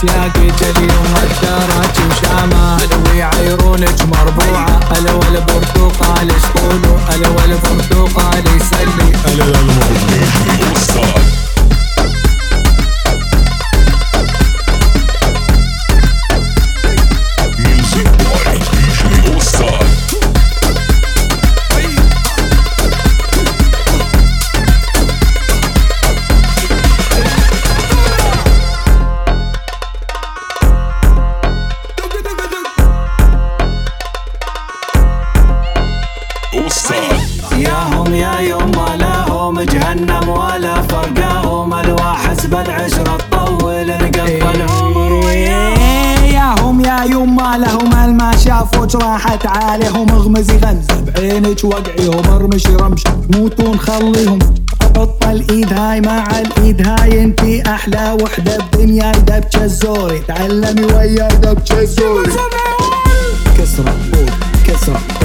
سياقي اليوم الدرج وشامة ويعيرونك مربوعة. ألا والبرتقال يسقولوا ألا والبرتقال يسلي. ألا المربوع وصال ميوزك باي دي جي وصال. ياهم يا يما لهم جهنم ولا فرقاهم. الواحسب العشرة تطول نقضى العمر وياهم. ياهم يا يما لهم الما شافوك راحت عليهم. اغمزي غمزة بعينك وقعيهم ارمشي رمش موتون خليهم. حط الايد هاي مع الايد هاي انتي احلى وحدة بدنياي دبجة الزوري. تعلمي وياي دبجة الزوري. كسرة كسرة